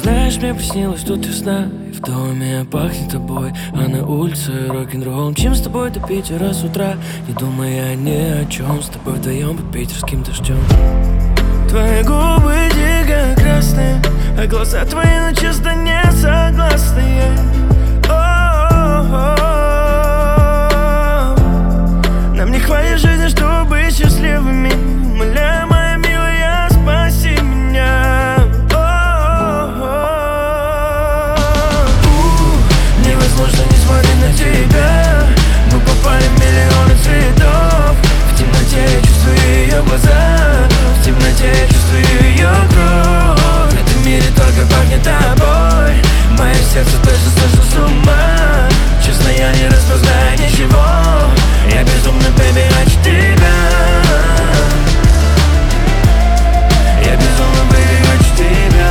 Знаешь, мне приснилось тут весна, и в доме пахнет тобой, а на улице рок-н-ролл. Чем с тобой до Питера с утра, не думая ни о чем, с тобой вдвоем под питерским дождем. Твои губы дико красные, а глаза твои, ну честно, не согласные. Нам не хватит жизни, чтобы быть счастливыми. Умоляю, моя милая, спаси меня. Невозможно не смотреть на тебя. Мы попали в миллионы цветов. В темноте я чувствую ее глаза, в темноте я чувствую ее кровь. В этом мире только пахнет тобой. Мое сердце точно сошло с ума. Честно, я не распознаю ничего. Я безумно, бэби, хочу тебя. Я безумно, бэби, хочу тебя.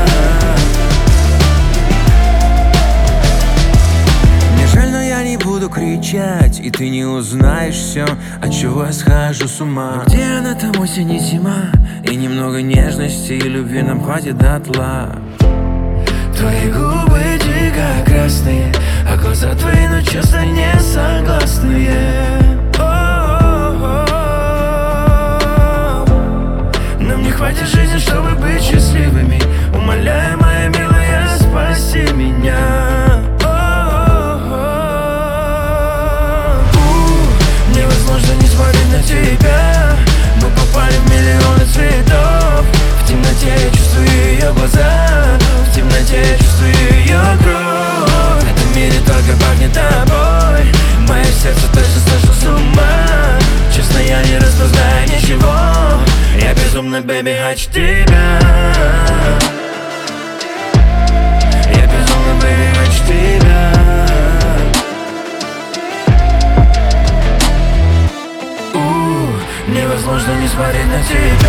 Мне жаль, но я не буду кричать, и ты не узнаешь все, от чего я схожу с ума. Но где она, там осень и зима, и немного нежности и любви нам хватит дотла. Твои губы дико красные, а глаза твои, ну честно, не согласные. Нам не хватит жизни, чтобы быть счастливыми. Умоляю, моя милая, спаси меня. Невозможно не смотреть на тебя. Мы попали в миллионы цветов. В темноте я чувствую ее глаза, в темноте я чувствую ее кровь. В этом мире только пахнет тобой. Мое сердце точно сошло с ума. Честно, я не распознаю ничего. Я безумно, бэби, хочу тебя. Я безумно, бэби, хочу тебя. Невозможно не смотреть на тебя.